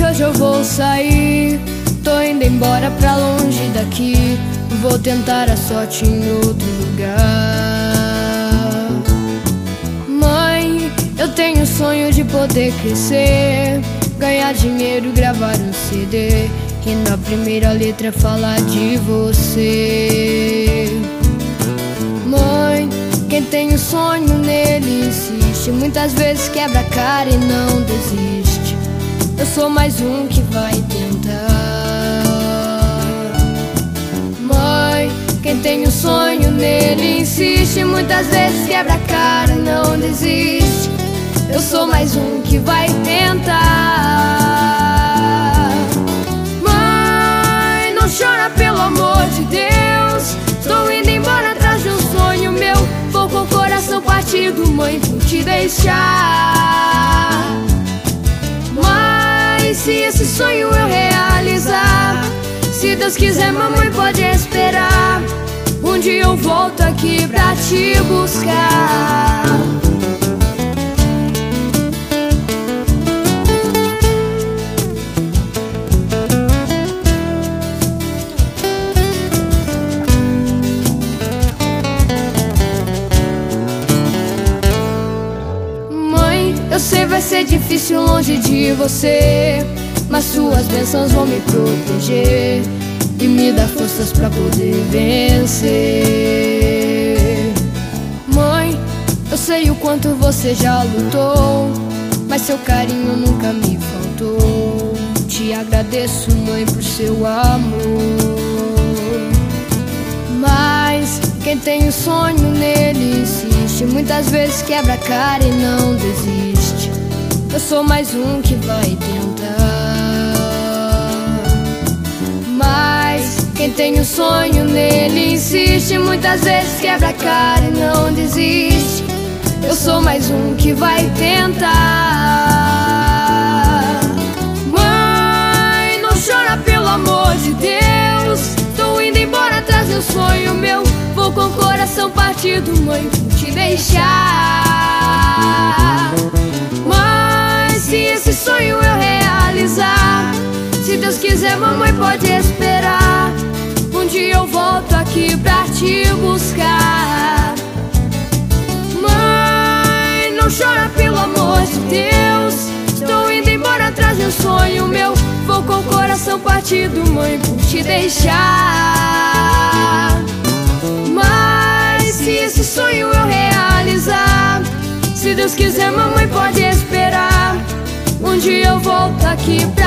que hoje eu vou sair. Tô indo embora pra longe daqui. Vou tentar a sorte em outro lugar. Mãe, eu tenho o sonho de poder crescer, ganhar dinheiro e gravar um CD, e na primeira letra falar de você. Mãe, quem tem um sonho nele insiste, muitas vezes quebra a cara e não desiste. Eu sou mais um que vai tentar. Mãe, quem tem um sonho nele insiste, muitas vezes quebra a cara e não desiste. Eu sou mais um que vai tentar. Mãe, não chora pelo amor de Deus. Estou indo embora atrás de um sonho meu. Vou com o coração partido, mãe, por te deixar. Mas se esse sonho eu realizar, se Deus quiser, mamãe, pode esperar. Um dia eu volto aqui pra te buscar. Mãe, eu sei vai ser difícil longe de você, mas suas bênçãos vão me proteger e me dar forças pra poder vencer. Mãe, eu sei o quanto você já lutou, mas seu carinho nunca me faltou. Te agradeço, mãe, por seu amor. Mas quem tem um sonho nele insiste, muitas vezes quebra a cara e não desiste. Eu sou mais um que vai tentar. Mas quem tem um sonho nele insiste, muitas vezes quebra a cara e não desiste. Eu sou mais um que vai tentar. Mãe, não chora pelo amor de Deus. Tô indo embora atrás de um sonho meu. Vou com o coração partido, mãe, por te deixar. Mas se esse sonho eu realizar, se Deus quiser, mamãe, pode esperar. Um dia eu volto aqui pra te buscar. Mãe, não chora pelo amor de Deus. Estou indo embora atrás de um sonho meu. Vou com o coração partido, mãe, por te deixar. Mas se esse sonho eu realizar, se Deus quiser, mamãe, pode esperar. Um dia eu volto aqui pra